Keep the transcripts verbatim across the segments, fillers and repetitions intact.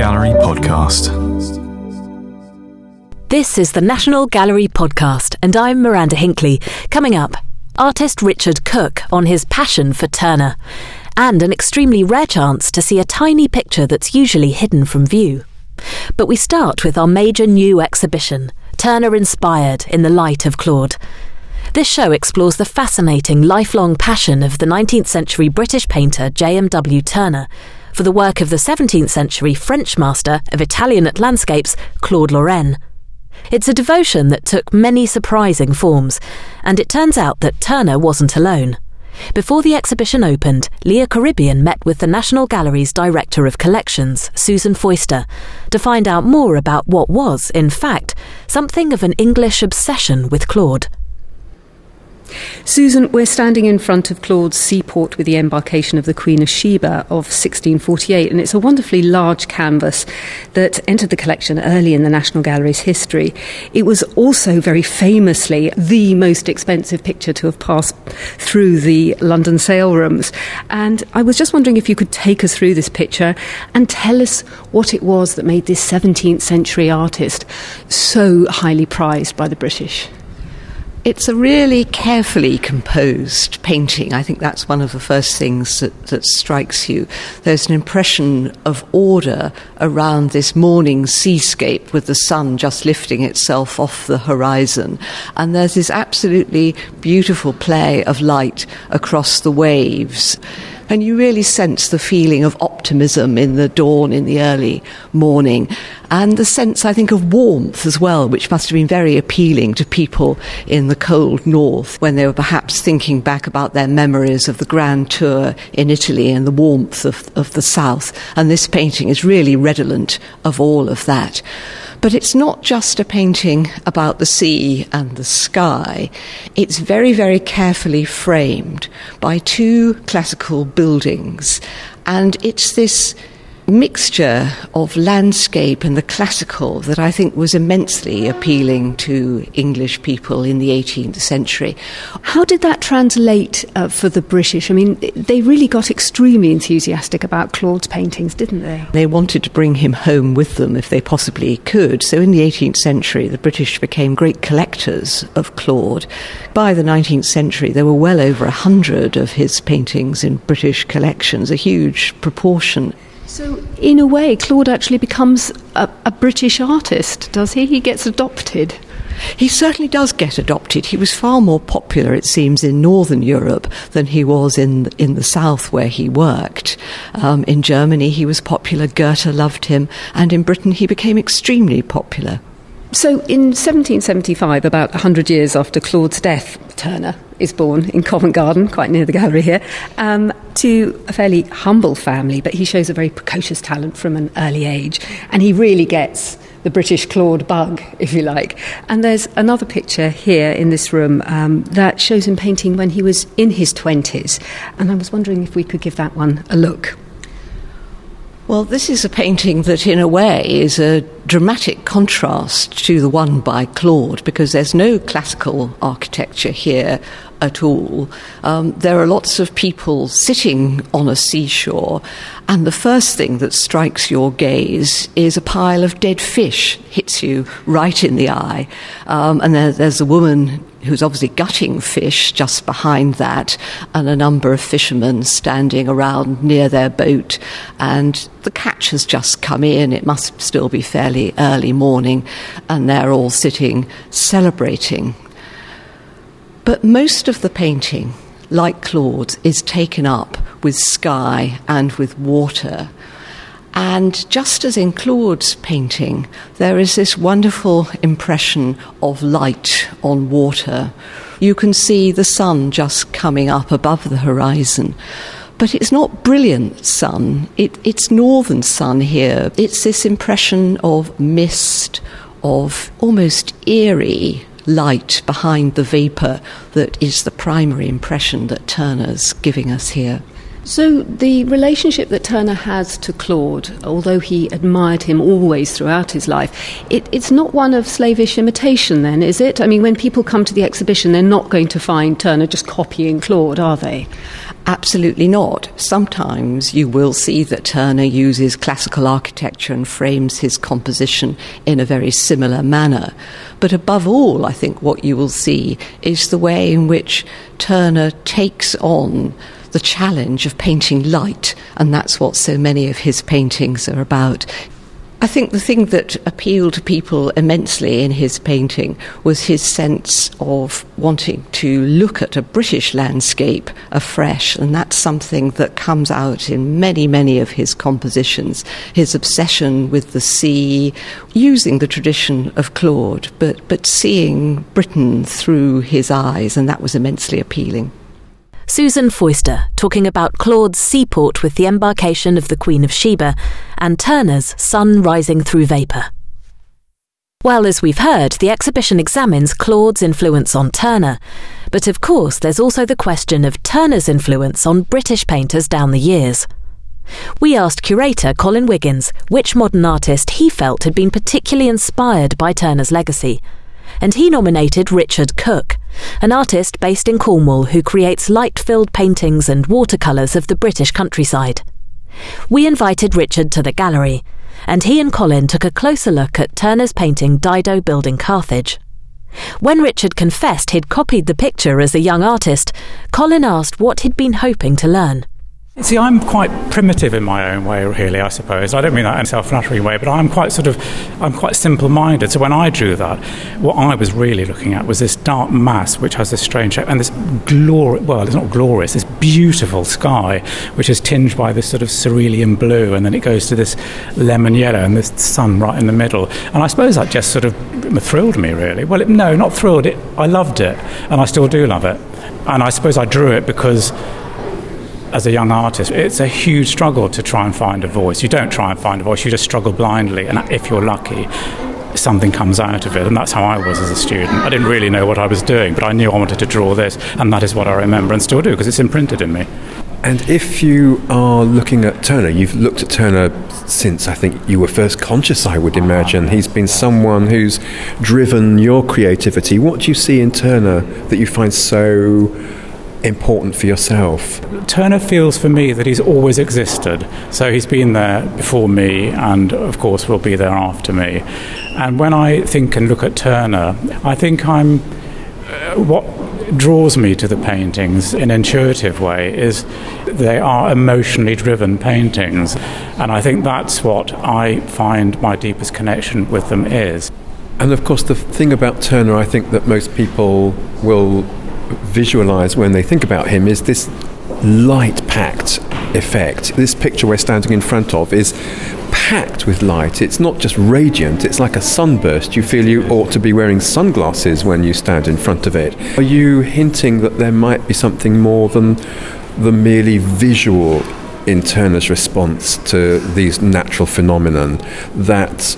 Gallery podcast. This is the National Gallery podcast, and I'm Miranda Hinckley. Coming up, artist Richard Cook on his passion for Turner, and an extremely rare chance to see a tiny picture that's usually hidden from view. But we start with our major new exhibition, Turner Inspired in the Light of Claude. This show explores the fascinating lifelong passion of the nineteenth century British painter J M W Turner for the work of the seventeenth century French master of Italianate landscapes, Claude Lorraine. It's a devotion that took many surprising forms, and it turns out that Turner wasn't alone. Before the exhibition opened, Leah Caribbean met with the National Gallery's Director of Collections, Susan Foister, to find out more about what was, in fact, something of an English obsession with Claude. Susan, we're standing in front of Claude's seaport with the embarkation of the Queen of Sheba of sixteen forty-eight, and it's a wonderfully large canvas that entered the collection early in the National Gallery's history. It was also very famously the most expensive picture to have passed through the London sale rooms. And I was just wondering if you could take us through this picture and tell us what it was that made this seventeenth century artist so highly prized by the British. It's a really carefully composed painting. I think that's one of the first things that, that strikes you. There's an impression of order around this morning seascape with the sun just lifting itself off the horizon. And there's this absolutely beautiful play of light across the waves. And you really sense the feeling of optimism in the dawn, in the early morning, and the sense, I think, of warmth as well, which must have been very appealing to people in the cold north when they were perhaps thinking back about their memories of the grand tour in Italy and the warmth of, of the south. And this painting is really redolent of all of that. But it's not just a painting about the sea and the sky. It's very, very carefully framed by two classical buildings. And it's this mixture of landscape and the classical that I think was immensely appealing to English people in the eighteenth century. How did that translate uh, for the British? I mean, they really got extremely enthusiastic about Claude's paintings, didn't they? They wanted to bring him home with them if they possibly could. So in the eighteenth century, the British became great collectors of Claude. By the nineteenth century, there were well over a hundred of his paintings in British collections, a huge proportion. So, in a way, Claude actually becomes a, a British artist, does he? He gets adopted. He certainly does get adopted. He was far more popular, it seems, in Northern Europe than he was in in the South where he worked. Um, in Germany, he was popular. Goethe loved him. And in Britain, he became extremely popular. So in seventeen seventy-five, about one hundred years after Claude's death, Turner is born in Covent Garden, quite near the gallery here, um, to a fairly humble family, but he shows a very precocious talent from an early age, and he really gets the British Claude bug, if you like. And there's another picture here in this room um, that shows him painting when he was in his twenties, and I was wondering if we could give that one a look. Well, this is a painting that, in a way, is a dramatic contrast to the one by Claude, because there's no classical architecture here at all. Um, there are lots of people sitting on a seashore, and the first thing that strikes your gaze is a pile of dead fish, hits you right in the eye. Um, and there, there's a woman who's obviously gutting fish just behind that, and a number of fishermen standing around near their boat. And the catch has just come in. It must still be fairly early morning, and they're all sitting celebrating. But most of the painting, like Claude's, is taken up with sky and with water. And just as in Claude's painting, there is this wonderful impression of light on water. You can see the sun just coming up above the horizon. But it's not brilliant sun, it, it's northern sun here. It's this impression of mist, of almost eerie light behind the vapour that is the primary impression that Turner's giving us here. So the relationship that Turner has to Claude, although he admired him always throughout his life, it, it's not one of slavish imitation then, is it? I mean, when people come to the exhibition, they're not going to find Turner just copying Claude, are they? Absolutely not. Sometimes you will see that Turner uses classical architecture and frames his composition in a very similar manner. But above all, I think what you will see is the way in which Turner takes on the challenge of painting light, and that's what so many of his paintings are about. I think the thing that appealed to people immensely in his painting was his sense of wanting to look at a British landscape afresh, and that's something that comes out in many, many of his compositions. His obsession with the sea, using the tradition of Claude, but, but seeing Britain through his eyes, and that was immensely appealing. Susan Foister talking about Claude's seaport with the embarkation of the Queen of Sheba and Turner's Sun Rising Through Vapour. Well, as we've heard, the exhibition examines Claude's influence on Turner, but of course there's also the question of Turner's influence on British painters down the years. We asked curator Colin Wiggins which modern artist he felt had been particularly inspired by Turner's legacy, and he nominated Richard Cook, an artist based in Cornwall who creates light-filled paintings and watercolours of the British countryside. We invited Richard to the gallery, and he and Colin took a closer look at Turner's painting Dido Building Carthage. When Richard confessed he'd copied the picture as a young artist, Colin asked what he'd been hoping to learn. See, I'm quite primitive in my own way, really, I suppose. I don't mean that in a self-flattering way, but I'm quite sort of, I'm quite simple-minded. So when I drew that, what I was really looking at was this dark mass, which has this strange shape, and this glorious, well, it's not glorious, this beautiful sky, which is tinged by this sort of cerulean blue, and then it goes to this lemon yellow, and this sun right in the middle. And I suppose that just sort of thrilled me, really. Well, it, no, not thrilled. It, I loved it, and I still do love it. And I suppose I drew it because, as a young artist, it's a huge struggle to try and find a voice. You don't try and find a voice, you just struggle blindly, and if you're lucky, something comes out of it, and that's how I was as a student. I didn't really know what I was doing, but I knew I wanted to draw this, and that is what I remember and still do, because it's imprinted in me. And if you are looking at Turner, you've looked at Turner since, I think, you were first conscious, I would imagine. He's been someone who's driven your creativity. What do you see in Turner that you find so important for yourself? Turner feels for me that he's always existed. So he's been there before me, and of course will be there after me. And when I think and look at Turner, I think I'm uh, what draws me to the paintings in an intuitive way is they are emotionally driven paintings, and I think that's what I find my deepest connection with them is. And of course the thing about Turner I think that most people will visualize when they think about him is this light-packed effect. This picture we're standing in front of is packed with light. It's not just radiant, it's like a sunburst. You feel you ought to be wearing sunglasses when you stand in front of it. Are you hinting that there might be something more than the merely visual in Turner's response to these natural phenomenon, that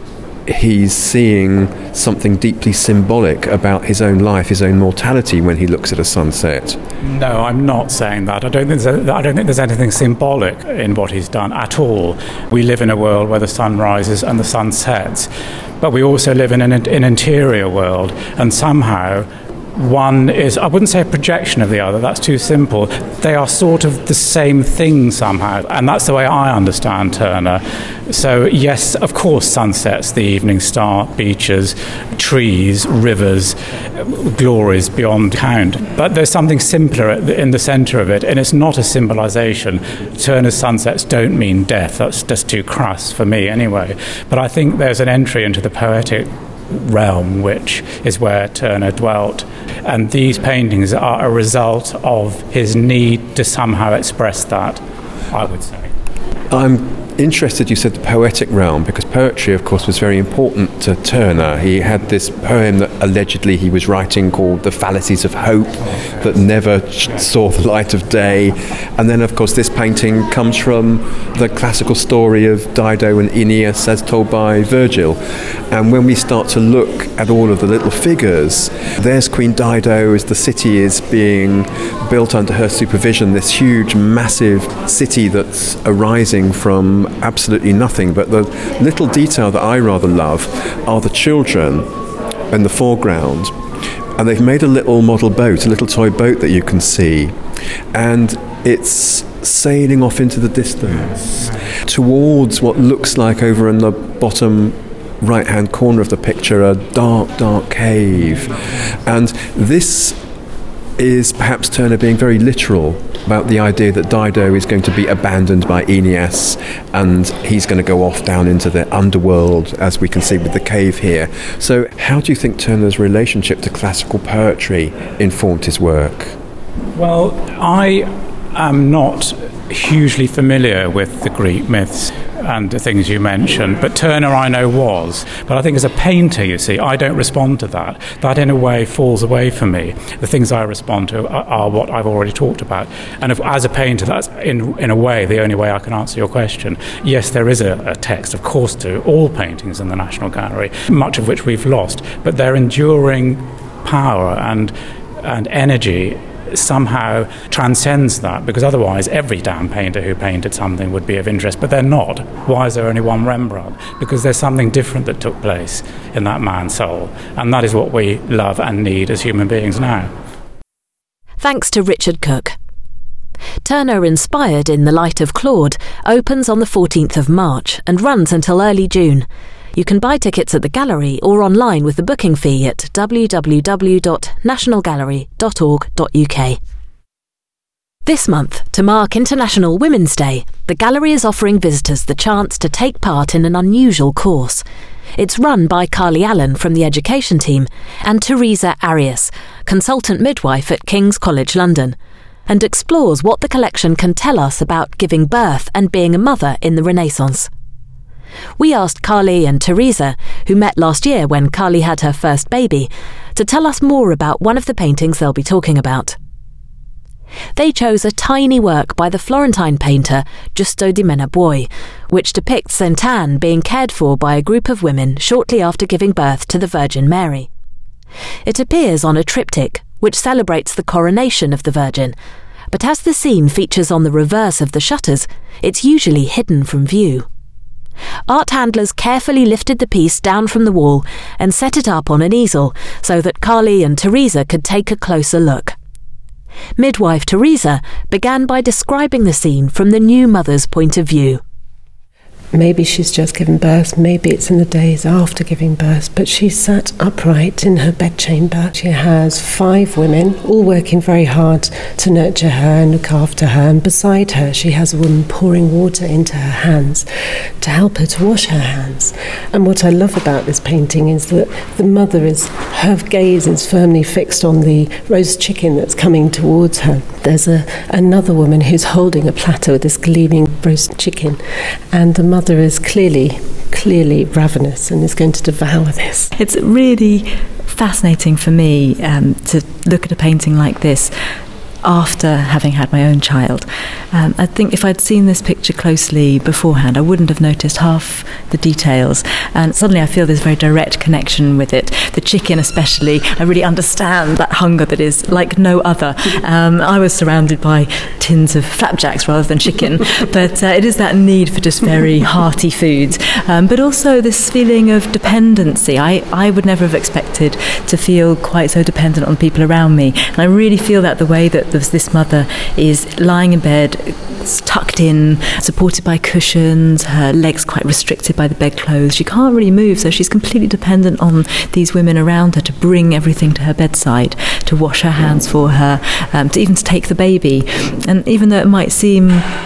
he's seeing something deeply symbolic about his own life, his own mortality when he looks at a sunset? No, I'm not saying that. I don't think there's, I don't think there's anything symbolic in what he's done at all. We live in a world where the sun rises and the sun sets, but we also live in an, an interior world, and somehow one is, I wouldn't say a projection of the other, that's too simple. They are sort of the same thing somehow, and that's the way I understand Turner. So yes, of course, sunsets, the evening star, beaches, trees, rivers, glories beyond count. But there's something simpler in the centre of it, and it's not a symbolisation. Turner's sunsets don't mean death, that's just too crass for me anyway. But I think there's an entry into the poetic realm, which is where Turner dwelt. And these paintings are a result of his need to somehow express that, I would say. I'm interested, you said, the poetic realm, because poetry, of course, was very important to Turner. He had this poem that allegedly he was writing called The Fallacies of Hope that never saw the light of day. And then, of course, this painting comes from the classical story of Dido and Aeneas as told by Virgil. And when we start to look at all of the little figures, there's Queen Dido as the city is being built under her supervision, this huge, massive city that's arising from absolutely nothing. But the little detail that I rather love are the children in the foreground, and they've made a little model boat, a little toy boat that you can see, and it's sailing off into the distance towards what looks like, over in the bottom right hand corner of the picture, a dark dark cave. And this is perhaps Turner being very literal about the idea that Dido is going to be abandoned by Aeneas and he's going to go off down into the underworld, as we can see with the cave here. So how do you think Turner's relationship to classical poetry informed his work? Well, I am not hugely familiar with the Greek myths and the things you mentioned, but Turner I know was. But I think as a painter, you see, I don't respond to that. That in a way falls away from me. The things I respond to are, are what I've already talked about. And if, as a painter, that's in in a way the only way I can answer your question. Yes, there is a, a text, of course, to all paintings in the National Gallery, much of which we've lost, but their enduring power and and energy somehow transcends that, because otherwise every damn painter who painted something would be of interest, but they're not. Why is there only one Rembrandt? Because there's something different that took place in that man's soul, and that is what we love and need as human beings now. Thanks to Richard Cook. Turner Inspired in the Light of Claude opens on the fourteenth of March and runs until early June. You can buy tickets at the gallery or online with the booking fee at w w w dot national gallery dot org dot u k. This month, to mark International Women's Day, the gallery is offering visitors the chance to take part in an unusual course. It's run by Carly Allen from the education team and Teresa Arias, consultant midwife at King's College London, and explores what the collection can tell us about giving birth and being a mother in the Renaissance. We asked Carly and Teresa, who met last year when Carly had her first baby, to tell us more about one of the paintings they'll be talking about. They chose a tiny work by the Florentine painter Giusto di Menaboi, which depicts Saint Anne being cared for by a group of women shortly after giving birth to the Virgin Mary. It appears on a triptych, which celebrates the coronation of the Virgin, but as the scene features on the reverse of the shutters, it's usually hidden from view. Art handlers carefully lifted the piece down from the wall and set it up on an easel so that Carly and Teresa could take a closer look. Midwife Teresa began by describing the scene from the new mother's point of view. Maybe she's just given birth, maybe it's in the days after giving birth, but she's sat upright in her bedchamber. She has five women, all working very hard to nurture her and look after her, and beside her she has a woman pouring water into her hands to help her to wash her hands. And what I love about this painting is that the mother is, her gaze is firmly fixed on the roast chicken that's coming towards her. There's a, another woman who's holding a platter with this gleaming roast chicken, and the mother Mother is clearly, clearly ravenous and is going to devour this. It's really fascinating for me um, to look at a painting like this after having had my own child. Um, I think if I'd seen this picture closely beforehand, I wouldn't have noticed half the details, and suddenly I feel this very direct connection with it. The chicken especially, I really understand that hunger that is like no other. Um, I was surrounded by tins of flapjacks rather than chicken, but uh, it is that need for just very hearty foods, um, but also this feeling of dependency. I, I would never have expected to feel quite so dependent on people around me, and I really feel that the way that this mother is lying in bed, tucked in, supported by cushions, her legs quite restricted by the bedclothes. She can't really move, so she's completely dependent on these women around her to bring everything to her bedside, to wash her hands for her, um, to even to take the baby. And even though it might seem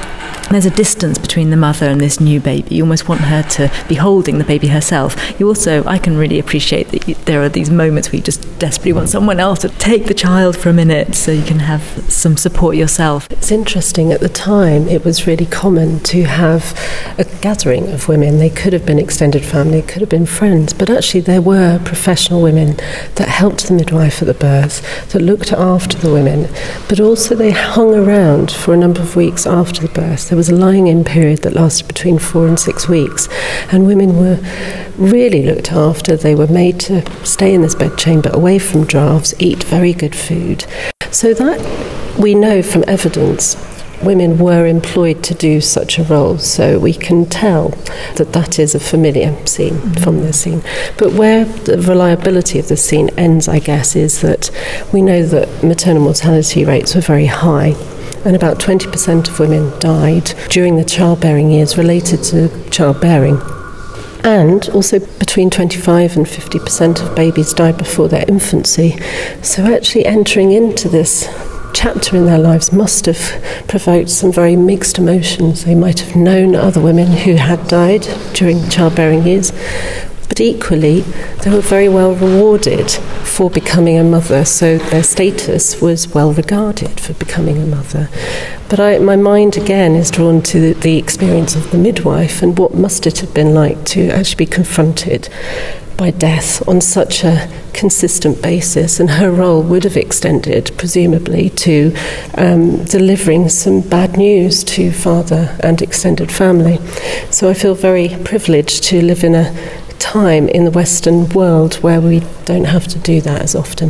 there's a distance between the mother and this new baby. You almost want her to be holding the baby herself. You also, I can really appreciate that you, there are these moments where you just desperately want someone else to take the child for a minute so you can have some support yourself. It's interesting, at the time it was really common to have a gathering of women. They could have been extended family, could have been friends, but actually there were professional women that helped the midwife at the birth, that looked after the women, but also they hung around for a number of weeks after the birth. There was a lying-in period that lasted between four and six weeks, and women were really looked after. They were made to stay in this bedchamber, away from drafts, eat very good food. So that we know from evidence women were employed to do such a role, so we can tell that that is a familiar scene mm-hmm. from the scene. But where the reliability of the scene ends, I guess, is that we know that maternal mortality rates were very high, and about twenty percent of women died during the childbearing years related to childbearing. And also between twenty-five and fifty percent of babies died before their infancy. So actually entering into this chapter in their lives must have provoked some very mixed emotions. They might have known other women who had died during the childbearing years, but equally they were very well rewarded for becoming a mother, so their status was well regarded for becoming a mother. But I, my mind again is drawn to the, the experience of the midwife, and what must it have been like to actually be confronted by death on such a consistent basis, and her role would have extended presumably to um, delivering some bad news to father and extended family. So I feel very privileged to live in a time in the Western world where we don't have to do that as often.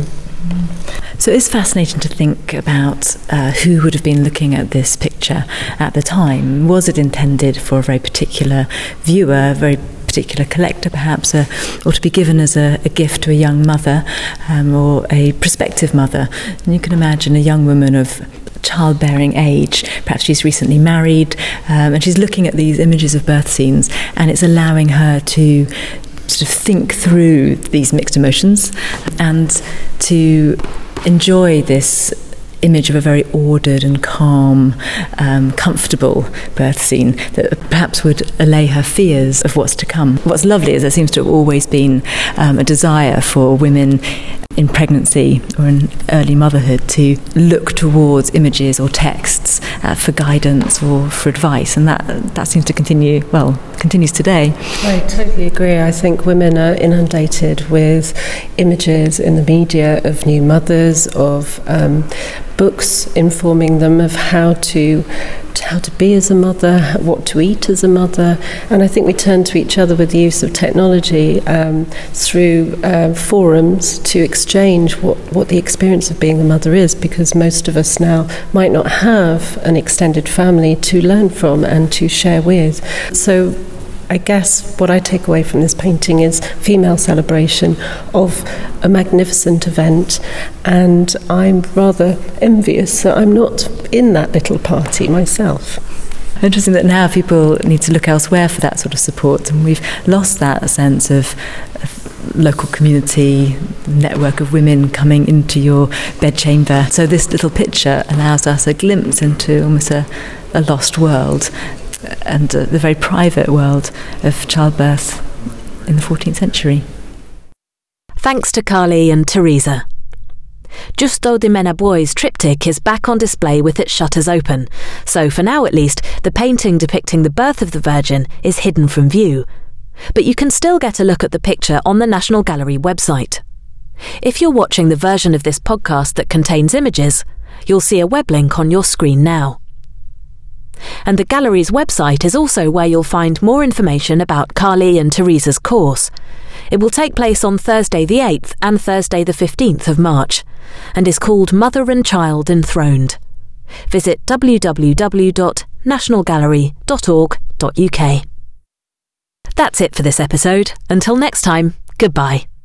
So it's fascinating to think about uh, who would have been looking at this picture at the time. Was it intended for a very particular viewer, a very particular collector perhaps, uh, or to be given as a, a gift to a young mother um, or a prospective mother? And you can imagine a young woman of childbearing age, perhaps she's recently married, um, and she's looking at these images of birth scenes, and it's allowing her to sort of think through these mixed emotions and to enjoy this image of a very ordered and calm, um, comfortable birth scene that perhaps would allay her fears of what's to come. What's lovely is there seems to have always been um, a desire for women in pregnancy or in early motherhood to look towards images or texts uh, for guidance or for advice, and that that seems to continue, well, continues today. I totally agree. I think women are inundated with images in the media of new mothers, of um, books informing them of how to how to be as a mother, what to eat as a mother, and I think we turn to each other with the use of technology um, through uh, forums to exchange what, what the experience of being a mother is, because most of us now might not have an extended family to learn from and to share with. So I guess what I take away from this painting is female celebration of a magnificent event, and I'm rather envious that I'm not in that little party myself. Interesting that now people need to look elsewhere for that sort of support, and we've lost that sense of, of local community, network of women coming into your bedchamber. So this little picture allows us a glimpse into almost a, a lost world, and uh, the very private world of childbirth in the fourteenth century. Thanks to Carly and Teresa. Justo di Menabuoi's triptych is back on display with its shutters open, so for now at least, the painting depicting the birth of the Virgin is hidden from view. But you can still get a look at the picture on the National Gallery website. If you're watching the version of this podcast that contains images, you'll see a web link on your screen now. And the Gallery's website is also where you'll find more information about Carly and Teresa's course. It will take place on Thursday the eighth and Thursday the fifteenth of March, and is called Mother and Child Enthroned. Visit w w w dot national gallery dot org dot u k. That's it for this episode. Until next time, goodbye.